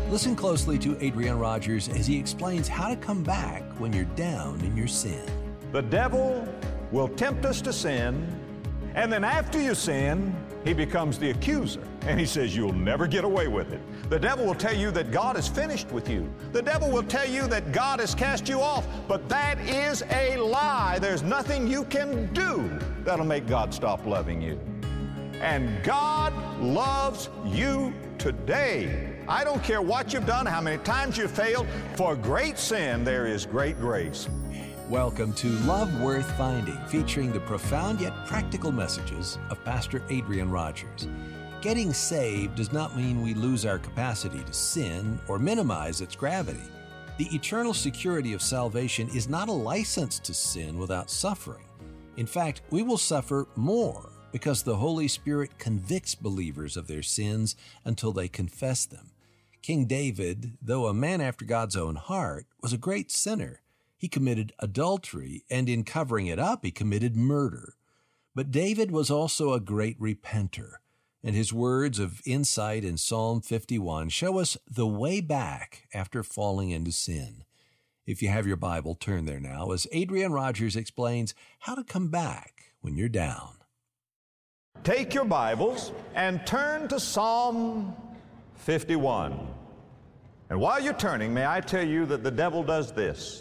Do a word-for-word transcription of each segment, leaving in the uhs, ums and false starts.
Listen closely to Adrian Rogers as he explains how to come back when you're down in your sin. The devil will tempt us to sin, and then after you sin, he becomes the accuser, and he says you'll never get away with it. The devil will tell you that God is finished with you. The devil will tell you that God has cast you off, but that is a lie. There's nothing you can do that'll make God stop loving you. And God loves you today. I don't care what you've done, how many times you've failed. For great sin, there is great grace. Welcome to Love Worth Finding, featuring the profound yet practical messages of Pastor Adrian Rogers. Getting saved does not mean we lose our capacity to sin or minimize its gravity. The eternal security of salvation is not a license to sin without suffering. In fact, we will suffer more because the Holy Spirit convicts believers of their sins until they confess them. King David, though a man after God's own heart, was a great sinner. He committed adultery, and in covering it up, he committed murder. But David was also a great repenter, and his words of insight in Psalm fifty-one show us the way back after falling into sin. If you have your Bible, turn there now as Adrian Rogers explains how to come back when you're down. Take your Bibles and turn to Psalm fifty-one. And while you're turning, may I tell you that the devil does this.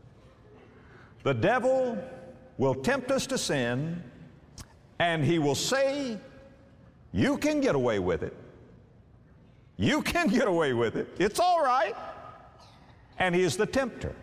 The devil will tempt us to sin, and he will say, you can get away with it. You can get away with it. It's all right. And he is the tempter.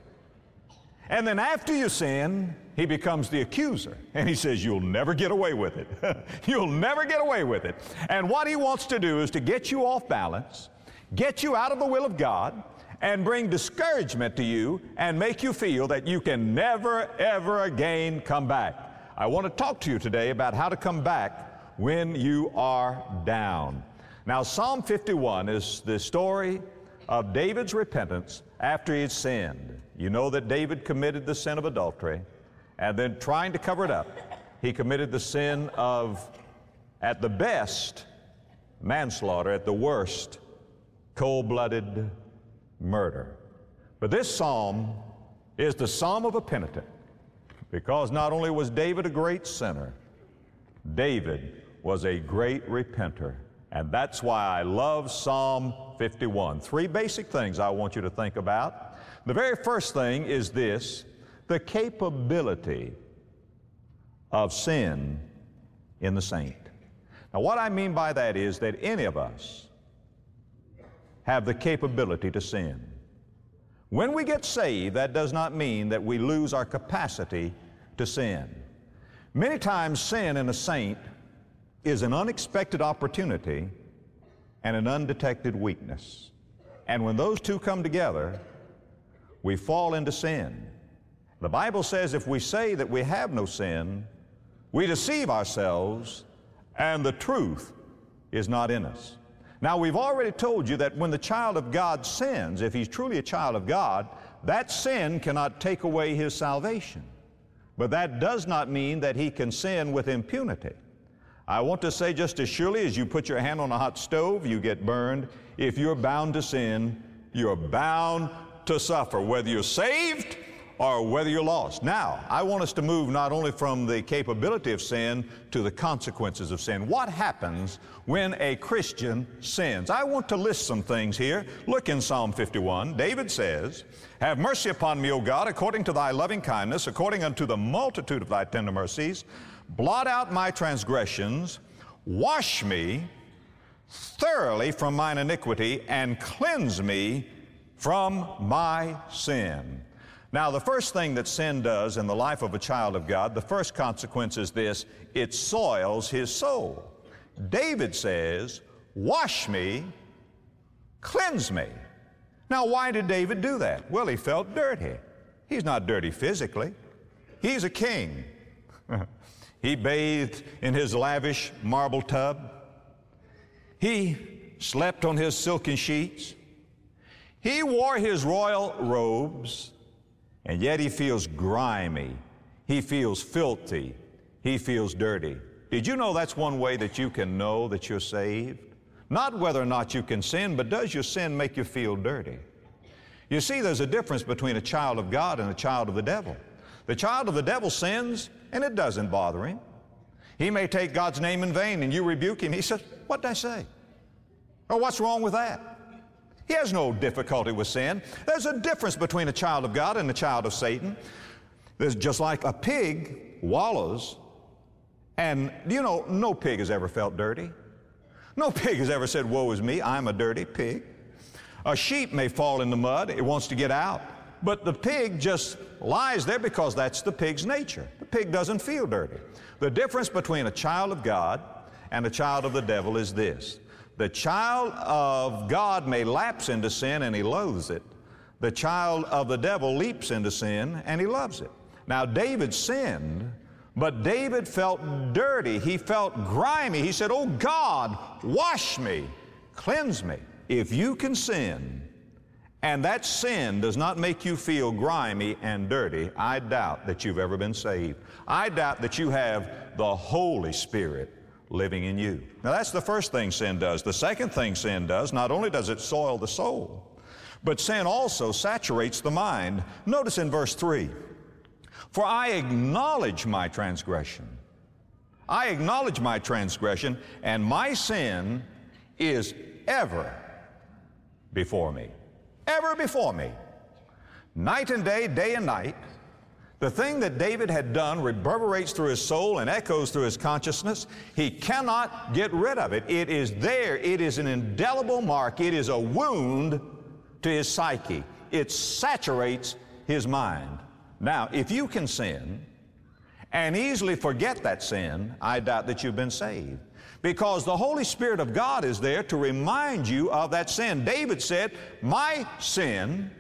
And then after you sin, he becomes the accuser. And he says, you'll never get away with it. You'll never get away with it. And what he wants to do is to get you off balance, get you out of the will of God, and bring discouragement to you and make you feel that you can never, ever again come back. I want to talk to you today about how to come back when you are down. Now, Psalm fifty-one is the story of David's repentance after he had sinned. You know that David committed the sin of adultery, and then trying to cover it up, he committed the sin of, at the best, manslaughter, at the worst, cold-blooded murder. But this psalm is the psalm of a penitent, because not only was David a great sinner, David was a great repenter. And that's why I love Psalm fifty-one. Three basic things I want you to think about. The very first thing is this: the capability of sin in the saint. Now, what I mean by that is that any of us have the capability to sin. When we get saved, that does not mean that we lose our capacity to sin. Many times sin in a saint is an unexpected opportunity and an undetected weakness. And when those two come together, we fall into sin. The Bible says if we say that we have no sin, we deceive ourselves and the truth is not in us. Now, we've already told you that when the child of God sins, if he's truly a child of God, that sin cannot take away his salvation. But that does not mean that he can sin with impunity. I want to say, just as surely as you put your hand on a hot stove, you get burned. If you're bound to sin, you're bound to suffer, whether you're saved or whether you're lost. Now, I want us to move not only from the capability of sin to the consequences of sin. What happens when a Christian sins? I want to list some things here. Look in Psalm fifty-one. David says, have mercy upon me, O God, according to thy loving kindness, according unto the multitude of thy tender mercies. Blot out my transgressions, wash me thoroughly from mine iniquity, and cleanse me from my sin. Now, the first thing that sin does in the life of a child of God, the first consequence is this: it soils his soul. David says, wash me, cleanse me. Now, why did David do that? Well, he felt dirty. He's not dirty physically. He's a king. He bathed in his lavish marble tub. He slept on his silken sheets. He wore his royal robes. And yet he feels grimy. He feels filthy. He feels dirty. Did you know that's one way that you can know that you're saved? Not whether or not you can sin, but does your sin make you feel dirty? You see, there's a difference between a child of God and a child of the devil. The child of the devil sins, and it doesn't bother him. He may take God's name in vain, and you rebuke him. He says, what did I say? Or what's wrong with that? He has no difficulty with sin. There's a difference between a child of God and a child of Satan. There's just like a pig wallows, and you know, no pig has ever felt dirty. No pig has ever said, woe is me, I'm a dirty pig. A sheep may fall in the mud, it wants to get out, but the pig just lies there because that's the pig's nature. The pig doesn't feel dirty. The difference between a child of God and a child of the devil is this. The child of God may lapse into sin and he loathes it. The child of the devil leaps into sin and he loves it. Now, David sinned, but David felt dirty. He felt grimy. He said, oh God, wash me, cleanse me. If you can sin, and that sin does not make you feel grimy and dirty, I doubt that you've ever been saved. I doubt that you have the Holy Spirit living in you. Now, that's the first thing sin does. The second thing sin does, not only does it soil the soul, but sin also saturates the mind. Notice in verse three, for I acknowledge my transgression. I acknowledge my transgression, and my sin is ever before me. Ever before me. Night and day, day and night. The thing that David had done reverberates through his soul and echoes through his consciousness. He cannot get rid of it. It is there. It is an indelible mark. It is a wound to his psyche. It saturates his mind. Now, if you can sin and easily forget that sin, I doubt that you've been saved. Because the Holy Spirit of God is there to remind you of that sin. David said, my sin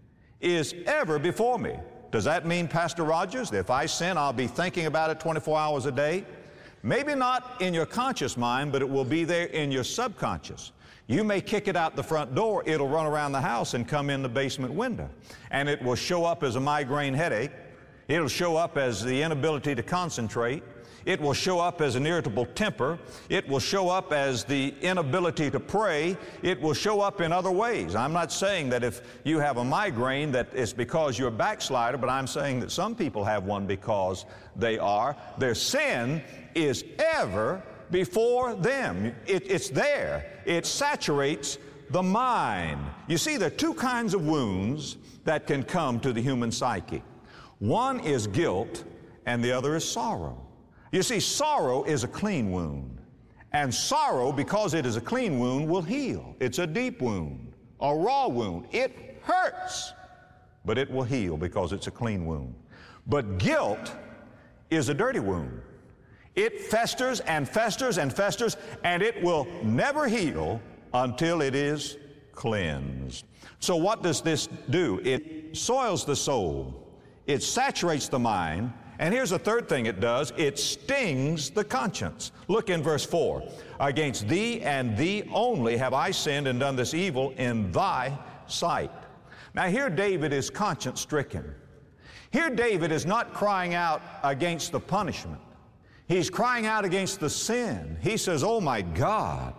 is ever before me. Does that mean, Pastor Rogers, that if I sin, I'll be thinking about it twenty-four hours a day? Maybe not in your conscious mind, but it will be there in your subconscious. You may kick it out the front door, it'll run around the house and come in the basement window. And it will show up as a migraine headache. It'll show up as the inability to concentrate. It will show up as an irritable temper. It will show up as the inability to pray. It will show up in other ways. I'm not saying that if you have a migraine that it's because you're a backslider, but I'm saying that some people have one because they are. Their sin is ever before them. It, it's there. It saturates the mind. You see, there are two kinds of wounds that can come to the human psyche. One is guilt, and the other is sorrow. You see, sorrow is a clean wound. And sorrow, because it is a clean wound, will heal. It's a deep wound, a raw wound. It hurts, but it will heal because it's a clean wound. But guilt is a dirty wound. It festers and festers and festers, and it will never heal until it is cleansed. So what does this do? It soils the soul. It saturates the mind. And here's the third thing it does. It stings the conscience. Look in verse four. Against thee and thee only have I sinned and done this evil in thy sight. Now here David is conscience stricken. Here David is not crying out against the punishment. He's crying out against the sin. He says, oh my God,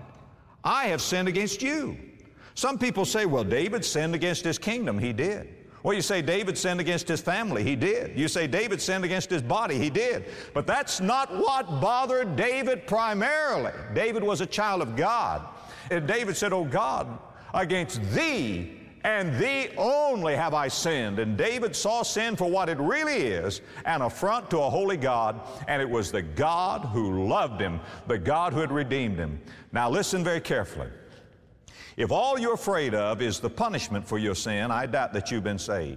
I have sinned against you. Some people say, well, David sinned against his kingdom. He did. Well, you say David sinned against his family. He did. You say David sinned against his body. He did. But that's not what bothered David primarily. David was a child of God. And David said, oh God, against thee and thee only have I sinned. And David saw sin for what it really is, an affront to a holy God. And it was the God who loved him, the God who had redeemed him. Now listen very carefully. If all you're afraid of is the punishment for your sin, I doubt that you've been saved.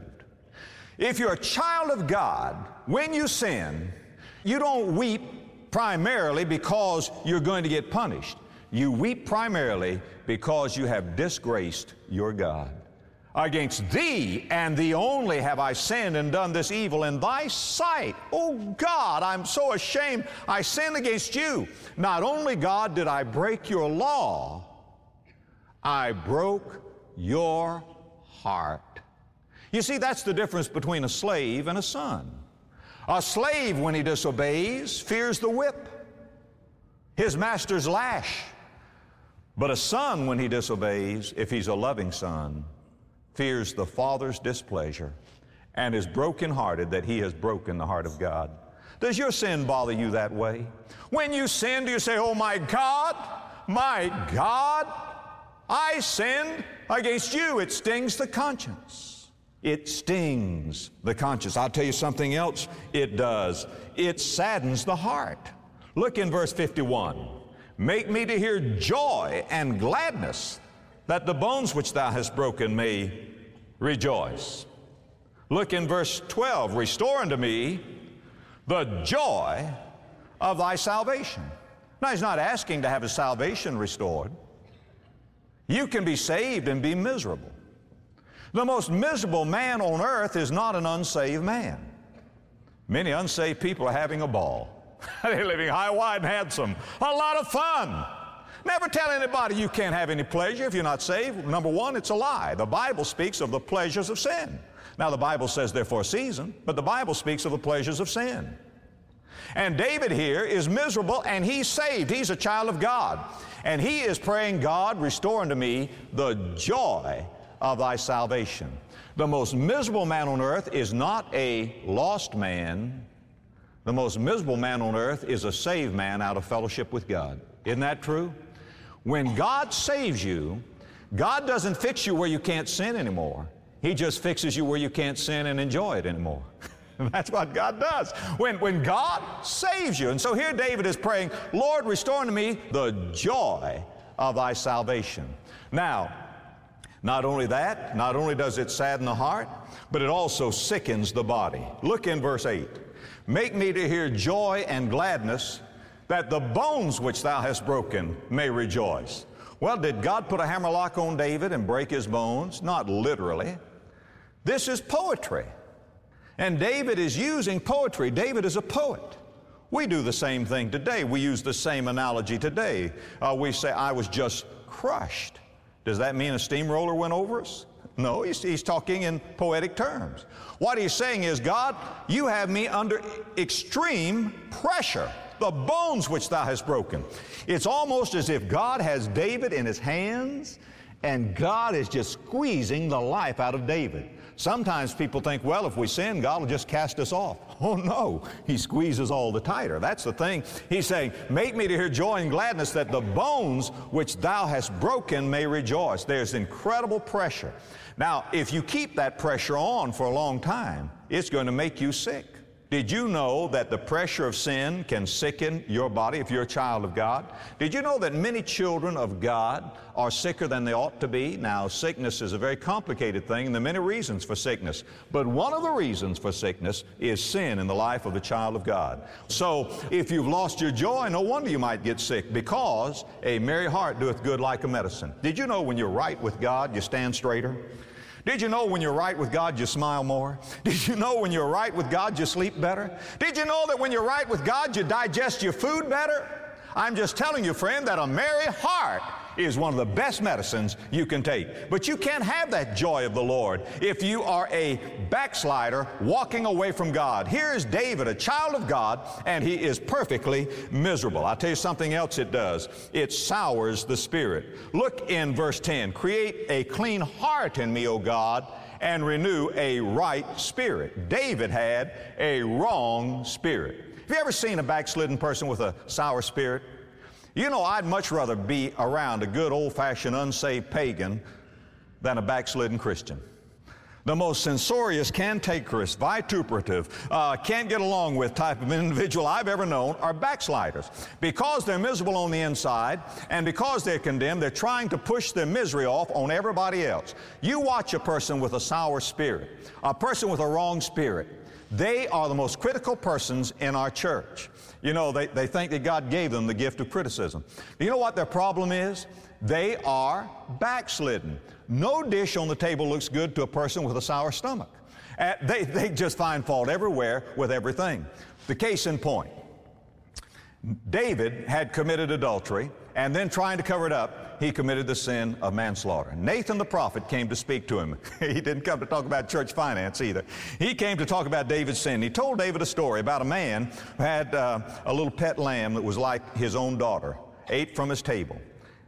If you're a child of God, when you sin, you don't weep primarily because you're going to get punished. You weep primarily because you have disgraced your God. Against thee and thee only have I sinned and done this evil in thy sight. Oh God, I'm so ashamed. I sinned against you. Not only, God, did I break your law, I broke your heart. You see, that's the difference between a slave and a son. A slave, when he disobeys, fears the whip, his master's lash. But a son, when he disobeys, if he's a loving son, fears the father's displeasure and is brokenhearted that he has broken the heart of God. Does your sin bother you that way? When you sin, do you say, oh my God, my God, I sinned against you? It stings the conscience. It stings the conscience. I'll tell you something else it does. It saddens the heart. Look in verse fifty-one. Make me to hear joy and gladness, that the bones which thou hast broken may rejoice. Look in verse twelve. Restore unto me the joy of thy salvation. Now, he's not asking to have his salvation restored. You can be saved and be miserable. The most miserable man on earth is not an unsaved man. Many unsaved people are having a ball. They're living high, wide, and handsome. A lot of fun. Never tell anybody you can't have any pleasure if you're not saved. Number one, it's a lie. The Bible speaks of the pleasures of sin. Now, the Bible says they're for a season, but the Bible speaks of the pleasures of sin. And David here is miserable, and he's saved. He's a child of God. And he is praying, God, restore unto me the joy of thy salvation. The most miserable man on earth is not a lost man. The most miserable man on earth is a saved man out of fellowship with God. Isn't that true? When God saves you, God doesn't fix you where you can't sin anymore. He just fixes you where you can't sin and enjoy it anymore. That's what God does. When, when God saves you. And so here David is praying, Lord, restore unto me the joy of thy salvation. Now, not only that, not only does it sadden the heart, but it also sickens the body. Look in verse eight. Make me to hear joy and gladness, that the bones which thou hast broken may rejoice. Well, did God put a hammerlock on David and break his bones? Not literally. This is poetry. And David is using poetry. David is a poet. We do the same thing today. We use the same analogy today. Uh, we say, I was just crushed. Does that mean a steamroller went over us? No, he's, he's talking in poetic terms. What he's saying is, God, you have me under extreme pressure, the bones which thou hast broken. It's almost as if God has David in his hands, and God is just squeezing the life out of David. Sometimes people think, well, if we sin, God will just cast us off. Oh, no. He squeezes all the tighter. That's the thing. He's saying, make me to hear joy and gladness, that the bones which thou hast broken may rejoice. There's incredible pressure. Now, if you keep that pressure on for a long time, it's going to make you sick. Did you know that the pressure of sin can sicken your body if you're a child of God? Did you know that many children of God are sicker than they ought to be? Now, sickness is a very complicated thing, and there are many reasons for sickness. But one of the reasons for sickness is sin in the life of the child of God. So, if you've lost your joy, no wonder you might get sick, because a merry heart doeth good like a medicine. Did you know when you're right with God, you stand straighter? Did you know when you're right with God, you smile more? Did you know when you're right with God, you sleep better? Did you know that when you're right with God, you digest your food better? I'm just telling you, friend, that a merry heart is one of the best medicines you can take. But you can't have that joy of the Lord if you are a backslider walking away from God. Here is David, a child of God, and he is perfectly miserable. I'll tell you something else it does. It sours the spirit. Look in verse ten. Create a clean heart in me, O God, and renew a right spirit. David had a wrong spirit. Have you ever seen a backslidden person with a sour spirit? You know, I'd much rather be around a good old-fashioned unsaved pagan than a backslidden Christian. The most censorious, cantankerous, vituperative, uh, can't get along with type of individual I've ever known are backsliders. Because they're miserable on the inside, and because they're condemned, they're trying to push their misery off on everybody else. You watch a person with a sour spirit, a person with a wrong spirit. They are the most critical persons in our church. You know, they, they think that God gave them the gift of criticism. You know what their problem is? They are backslidden. No dish on the table looks good to a person with a sour stomach. Uh, they, they just find fault everywhere with everything. The case in point, David had committed adultery, and then trying to cover it up, he committed the sin of manslaughter. Nathan the prophet came to speak to him. He didn't come to talk about church finance either. He came to talk about David's sin. He told David a story about a man who had uh, a little pet lamb that was like his own daughter, ate from his table.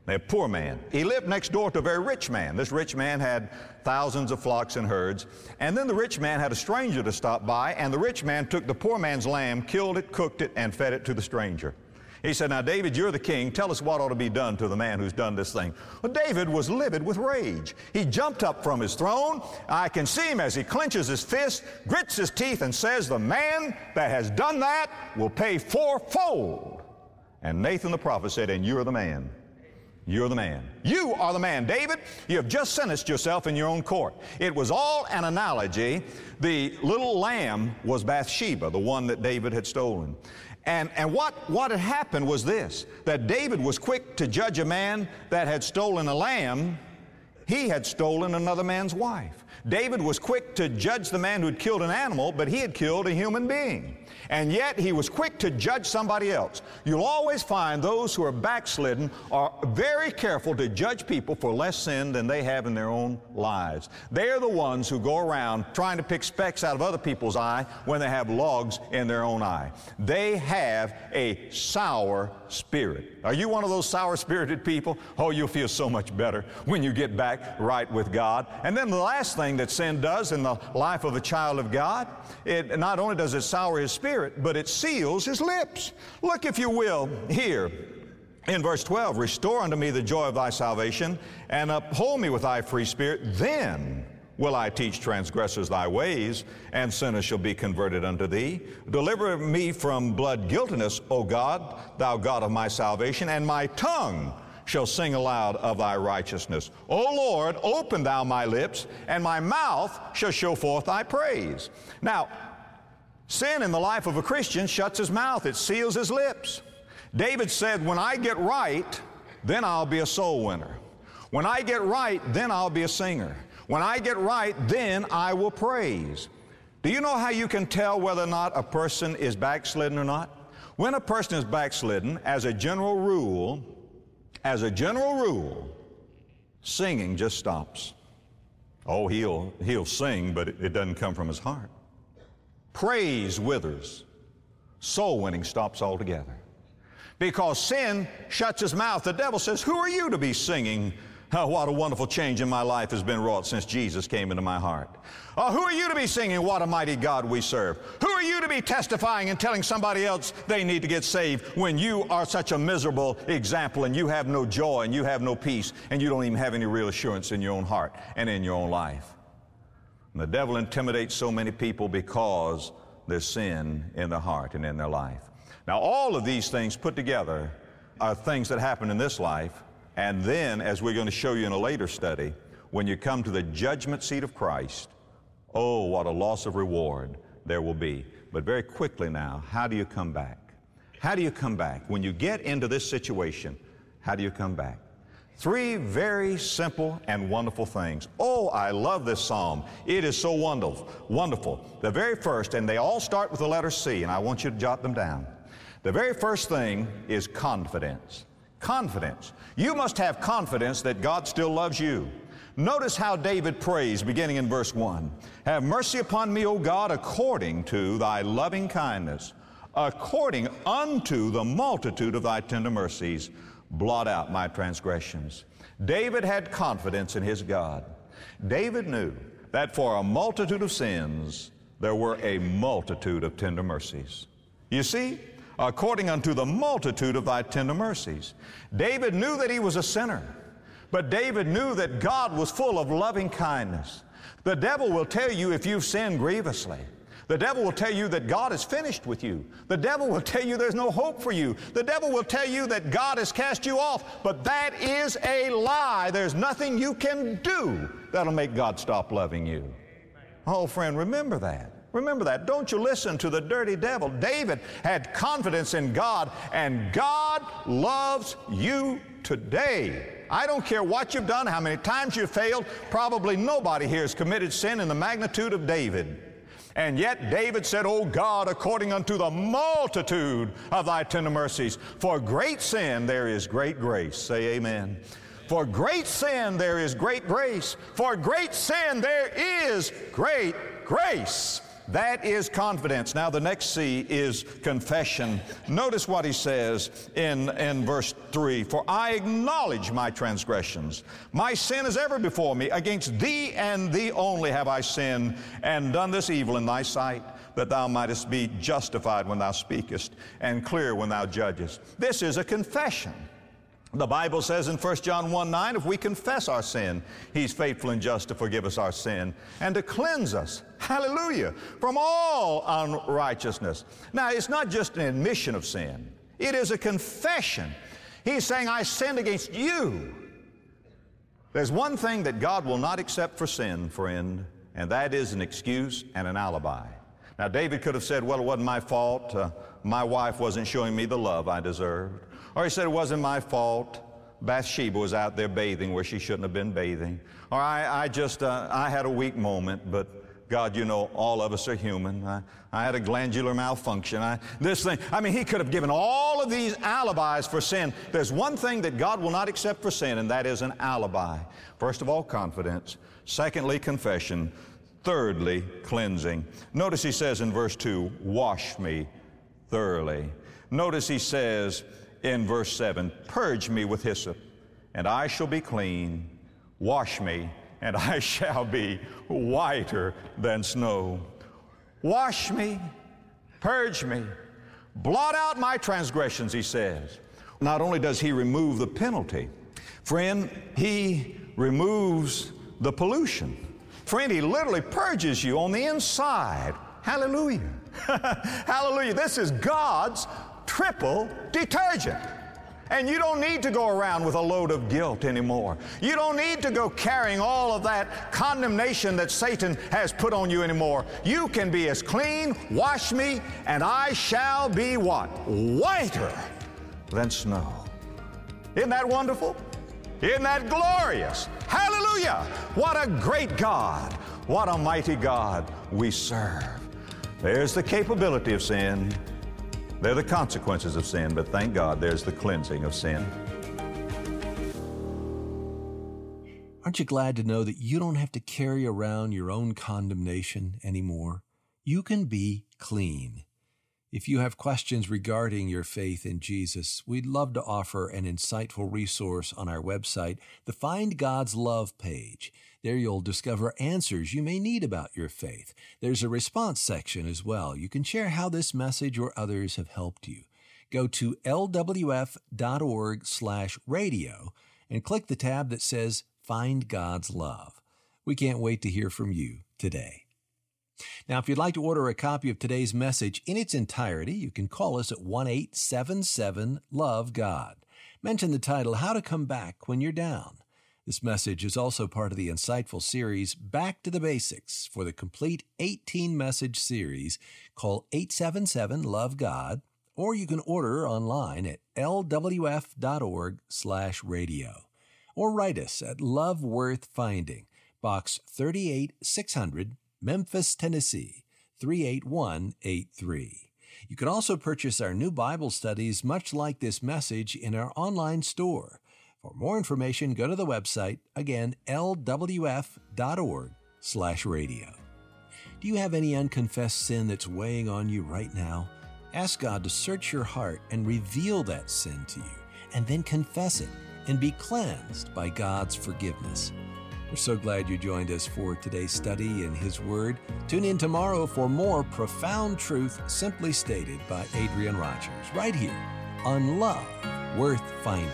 A poor man. He lived next door to a very rich man. This rich man had thousands of flocks and herds. And then the rich man had a stranger to stop by, and the rich man took the poor man's lamb, killed it, cooked it, and fed it to the stranger. He said, "Now, David, you're the king. Tell us what ought to be done to the man who's done this thing." Well, David was livid with rage. He jumped up from his throne. I can see him as he clenches his fist, grits his teeth, and says, "The man that has done that will pay fourfold." And Nathan the prophet said, "And you're the man. You're the man. You are the man. David, you have just sentenced yourself in your own court." It was all an analogy. The little lamb was Bathsheba, the one that David had stolen. And, and what, what had happened was this, that David was quick to judge a man that had stolen a lamb. He had stolen another man's wife. David was quick to judge the man who had killed an animal, but he had killed a human being. And yet he was quick to judge somebody else. You'll always find those who are backslidden are very careful to judge people for less sin than they have in their own lives. They're the ones who go around trying to pick specks out of other people's eye when they have logs in their own eye. They have a sour spirit. Are you one of those sour-spirited people? Oh, you'll feel so much better when you get back right with God. And then the last thing that sin does in the life of a child of God, it not only does it sour his spirit, but it seals his lips. Look, if you will, here in verse twelve, "Restore unto me the joy of thy salvation, and uphold me with thy free spirit. Then will I teach transgressors thy ways, and sinners shall be converted unto thee. Deliver me from blood guiltiness, O God, thou God of my salvation, and my tongue shall sing aloud of thy righteousness. O Lord, open thou my lips, and my mouth shall show forth thy praise." Now, sin in the life of a Christian shuts his mouth. It seals his lips. David said, "When I get right, then I'll be a soul winner. When I get right, then I'll be a singer. When I get right, then I will praise." Do you know how you can tell whether or not a person is backslidden or not? When a person is backslidden, as a general rule, as a general rule, singing just stops. Oh, he'll, he'll sing, but it, it doesn't come from his heart. Praise withers. Soul winning stops altogether. Because sin shuts his mouth. The devil says, "Who are you to be singing? Oh, what a wonderful change in my life has been wrought since Jesus came into my heart. Oh, who are you to be singing, what a mighty God we serve? Who are you to be testifying and telling somebody else they need to get saved when you are such a miserable example and you have no joy and you have no peace and you don't even have any real assurance in your own heart and in your own life?" And the devil intimidates so many people because there's sin in their heart and in their life. Now, all of these things put together are things that happen in this life. And then, as we're going to show you in a later study, when you come to the judgment seat of Christ, oh, what a loss of reward there will be. But very quickly now, how do you come back? How do you come back? When you get into this situation, how do you come back? Three very simple and wonderful things. Oh, I love this psalm. It is so wonderful. Wonderful. The very first, and they all start with the letter C, and I want you to jot them down. The very first thing is confidence. Confidence. You must have confidence that God still loves you. Notice how David prays beginning in verse one. "Have mercy upon me, O God, according to thy loving kindness, according unto the multitude of thy tender mercies, blot out my transgressions." David had confidence in his God. David knew that for a multitude of sins, there were a multitude of tender mercies. You see, according unto the multitude of thy tender mercies. David knew that he was a sinner, but David knew that God was full of loving kindness. The devil will tell you if you've sinned grievously. The devil will tell you that God is finished with you. The devil will tell you there's no hope for you. The devil will tell you that God has cast you off, but that is a lie. There's nothing you can do that'll make God stop loving you. Oh, friend, remember that. Remember that. Don't you listen to the dirty devil. David had confidence in God, and God loves you today. I don't care what you've done, how many times you've failed. Probably nobody here has committed sin in the magnitude of David. And yet David said, "O God, according unto the multitude of thy tender mercies, for great sin there is great grace." Say amen. For great sin there is great grace. For great sin there is great grace. That is confidence. Now the next C is confession. Notice what he says in, in verse three. For I acknowledge my transgressions. My sin is ever before me. Against thee and thee only have I sinned, and done this evil in thy sight, that thou mightest be justified when thou speakest, and clear when thou judgest. This is a confession. The Bible says in First John one nine, if we confess our sin, He's faithful and just to forgive us our sin and to cleanse us, hallelujah, from all unrighteousness. Now, it's not just an admission of sin. It is a confession. He's saying, I sinned against you. There's one thing that God will not accept for sin, friend, and that is an excuse and an alibi. Now, David could have said, well, it wasn't my fault. Uh, my wife wasn't showing me the love I deserved. Or he said, it wasn't my fault. Bathsheba was out there bathing where she shouldn't have been bathing. Or I, I just, uh, I had a weak moment, but God, you know, all of us are human. I, I had a glandular malfunction. I, this thing, I mean, he could have given all of these alibis for sin. There's one thing that God will not accept for sin, and that is an alibi. First of all, confidence. Secondly, confession. Thirdly, cleansing. Notice he says in verse two, wash me thoroughly. Notice he says in verse seven, purge me with hyssop, and I shall be clean. Wash me, and I shall be whiter than snow. Wash me, purge me, blot out my transgressions, he says. Not only does he remove the penalty, friend, he removes the pollution. Friend, he literally purges you on the inside. Hallelujah. Hallelujah. This is God's triple detergent. And you don't need to go around with a load of guilt anymore. You don't need to go carrying all of that condemnation that Satan has put on you anymore. You can be as clean, wash me, and I shall be what? Whiter than snow. Isn't that wonderful? Isn't that glorious? Hallelujah! What a great God. What a mighty God we serve. There's the capability of sin. There are the consequences of sin, but thank God there's the cleansing of sin. Aren't you glad to know that you don't have to carry around your own condemnation anymore? You can be clean. If you have questions regarding your faith in Jesus, we'd love to offer an insightful resource on our website, the Find God's Love page. There you'll discover answers you may need about your faith. There's a response section as well. You can share how this message or others have helped you. Go to L W F dot org slash radio and click the tab that says Find God's Love. We can't wait to hear from you today. Now, if you'd like to order a copy of today's message in its entirety, you can call us at one eight seven seven love God. Mention the title, How to Come Back When You're Down. This message is also part of the insightful series, Back to the Basics, for the complete eighteen-message series. Call eight seven seven love God, or you can order online at L W F dot org slash radio. Or write us at Love Worth Finding, Box thirty-eight six hundred, Memphis, Tennessee, three eight one eight three. You can also purchase our new Bible studies, much like this message, in our online store. For more information, go to the website, again, L W F dot org slash radio. Do you have any unconfessed sin that's weighing on you right now? Ask God to search your heart and reveal that sin to you, and then confess it and be cleansed by God's forgiveness. We're so glad you joined us for today's study in His Word. Tune in tomorrow for more profound truth simply stated by Adrian Rogers, right here on Love Worth Finding.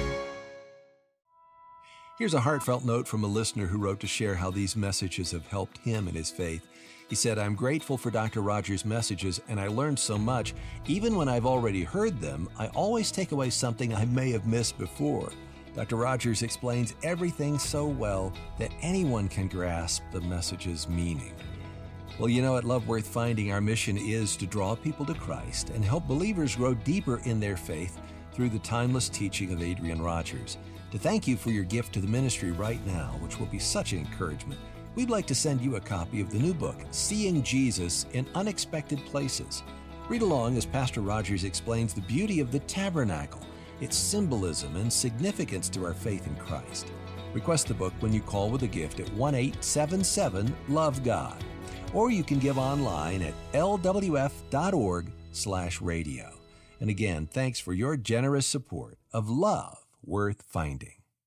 Here's a heartfelt note from a listener who wrote to share how these messages have helped him in his faith. He said, I'm grateful for Doctor Rogers' messages, and I learned so much. Even when I've already heard them, I always take away something I may have missed before. Doctor Rogers explains everything so well that anyone can grasp the message's meaning. Well, you know, at Love Worth Finding, our mission is to draw people to Christ and help believers grow deeper in their faith through the timeless teaching of Adrian Rogers. To thank you for your gift to the ministry right now, which will be such an encouragement, we'd like to send you a copy of the new book, Seeing Jesus in Unexpected Places. Read along as Pastor Rogers explains the beauty of the tabernacle, its symbolism and significance to our faith in Christ. Request the book when you call with a gift at one eight seven seven love God. or you can give online at l w f dot org slash radio. And again, thanks for your generous support of Love Worth Finding.